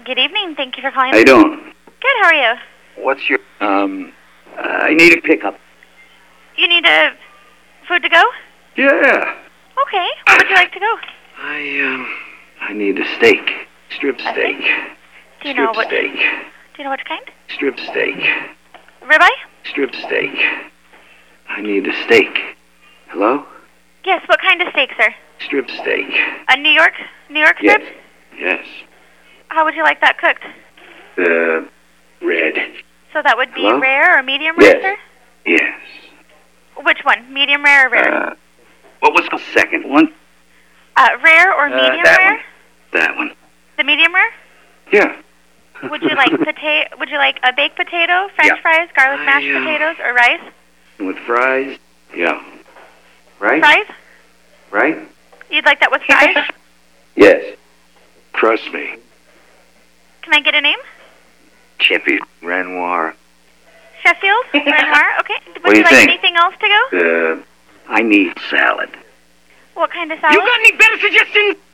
Good evening. Thank you for calling. How you doing? Good. How are you? What's your, I need a pickup. You need a food to go? Yeah. Okay. Where would you like to go? I need a steak. Strip steak. Do you know Strip steak. Do you know which kind? Strip steak. Ribeye? Strip steak. I need a steak. Hello? Yes. What kind of steak, sir? Strip steak. A New York Yes. strip? Yes. How would you like that cooked? Red. So that would be Hello? rare or medium rare, Yes. sir? Yes. Which one? Medium rare or rare? What was the second one? Rare or medium that rare? one. That one. The medium rare? Yeah. Would you like Would you like a baked potato, French Yeah. fries, garlic mashed potatoes, or rice? With fries? Yeah. Right? Fries? Right? You'd like that with fries? Yes. Trust me. Can I get a name? Chippy Renoir. Sheffield? Renoir? Okay. What Would do you you like think? anything else to go? I need salad. What kind of salad? You got any better suggestions?